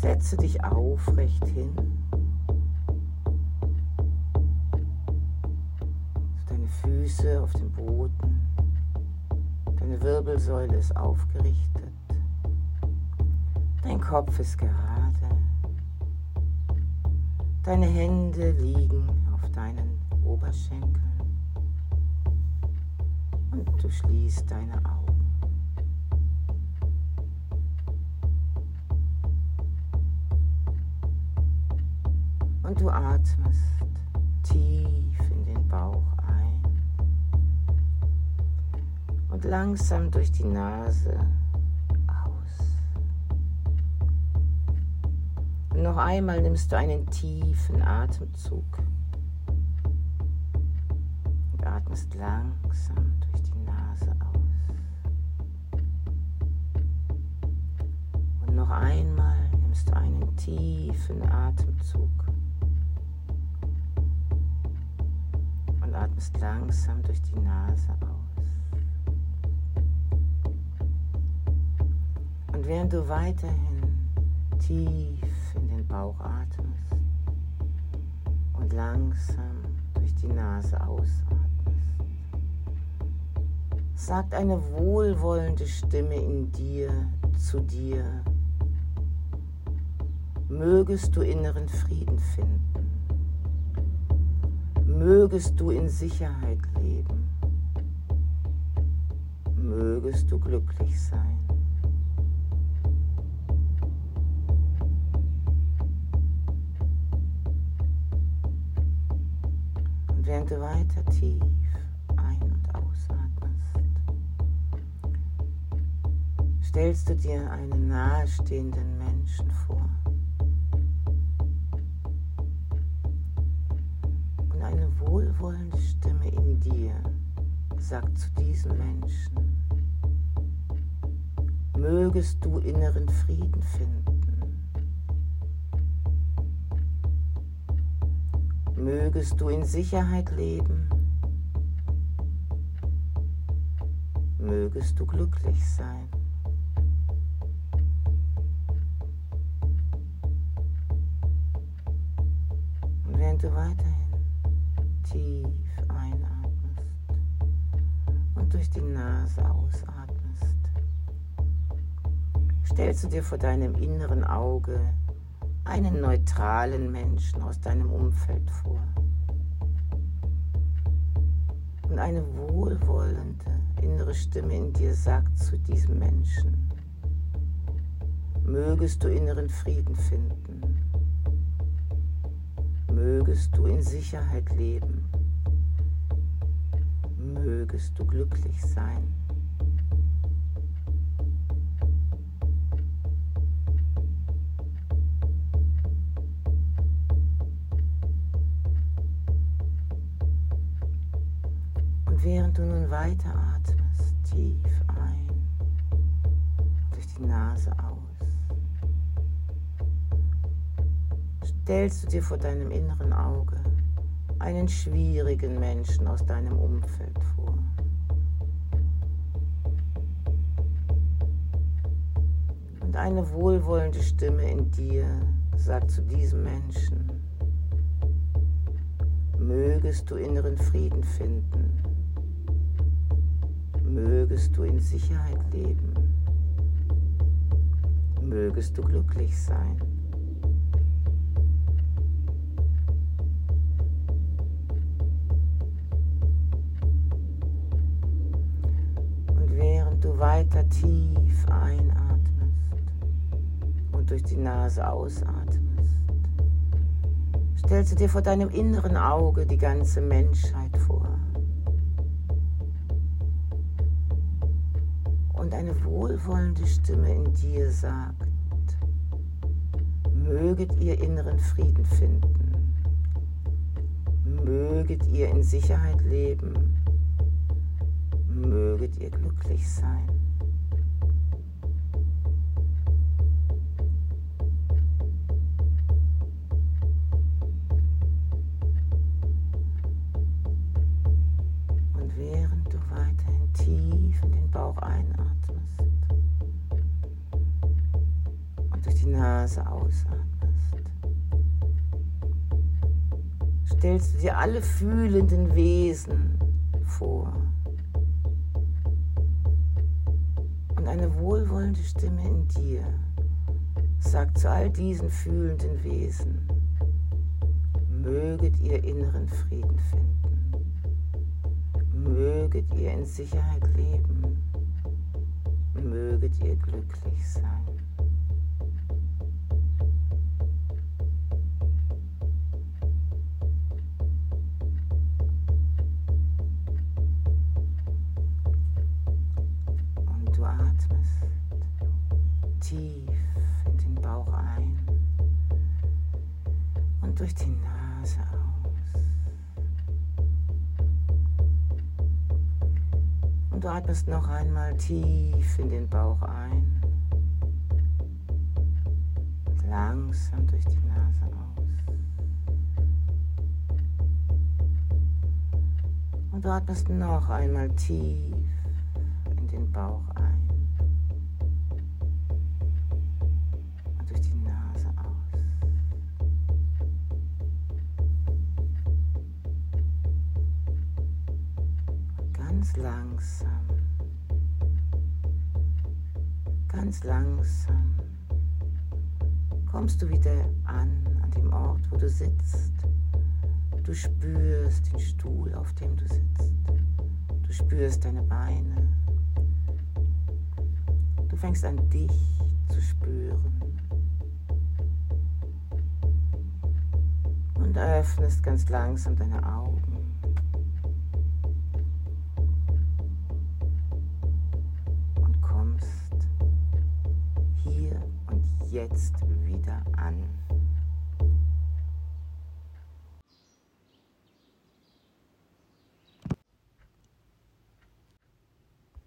Setze dich aufrecht hin. Deine Füße auf dem Boden. Deine Wirbelsäule ist aufgerichtet. Dein Kopf ist gerade. Deine Hände liegen auf deinen Oberschenkeln. Und du schließt deine Augen. Und du atmest tief in den Bauch ein und langsam durch die Nase aus. Und noch einmal nimmst du einen tiefen Atemzug und atmest langsam durch die Nase aus. Und noch einmal nimmst du einen tiefen Atemzug und atmest langsam durch die Nase aus. Und während du weiterhin tief in den Bauch atmest und langsam durch die Nase ausatmest, sagt eine wohlwollende Stimme in dir zu dir: Mögest du inneren Frieden finden. Mögest du in Sicherheit leben. Mögest du glücklich sein. Und während du weiter tief ein- und ausatmest, stellst du dir einen nahestehenden Menschen vor. Eine wohlwollende Stimme in dir sagt zu diesem Menschen: Mögest du inneren Frieden finden. Mögest du in Sicherheit leben. Mögest du glücklich sein. Und während du weiterhin tief einatmest und durch die Nase ausatmest, stellst du dir vor deinem inneren Auge einen neutralen Menschen aus deinem Umfeld vor. Und eine wohlwollende innere Stimme in dir sagt zu diesem Menschen: Mögest du inneren Frieden finden. Mögest du in Sicherheit leben. Mögest du glücklich sein. Und während du nun weiter atmest, tief ein, durch die Nase aus, stellst du dir vor deinem inneren Auge einen schwierigen Menschen aus deinem Umfeld vor. Und eine wohlwollende Stimme in dir sagt zu diesem Menschen: Mögest du inneren Frieden finden. Mögest du in Sicherheit leben. Mögest du glücklich sein. Du weiter tief einatmest und durch die Nase ausatmest, stellst du dir vor deinem inneren Auge die ganze Menschheit vor. Und eine wohlwollende Stimme in dir sagt: Möget ihr inneren Frieden finden. Möget ihr in Sicherheit leben. Möget ihr glücklich sein. Und während du weiterhin tief in den Bauch einatmest und durch die Nase Nase ausatmest, stellst du dir alle fühlenden Wesen vor. Und eine wohlwollende Stimme in dir sagt zu all diesen fühlenden Wesen: Möget ihr inneren Frieden finden, möget ihr in Sicherheit leben, möget ihr glücklich sein. Und du atmest tief in den Bauch ein und durch die Nase aus. Und du atmest noch einmal tief in den Bauch ein und langsam durch die Nase aus. Und du atmest noch einmal tief in den Bauch ein und durch die Nase aus. Ganz langsam kommst du wieder an dem Ort, wo du sitzt. Du spürst den Stuhl, auf dem du sitzt. Du spürst deine Beine. Du fängst an, dich zu spüren. Und öffnest ganz langsam deine Augen. Jetzt wieder an.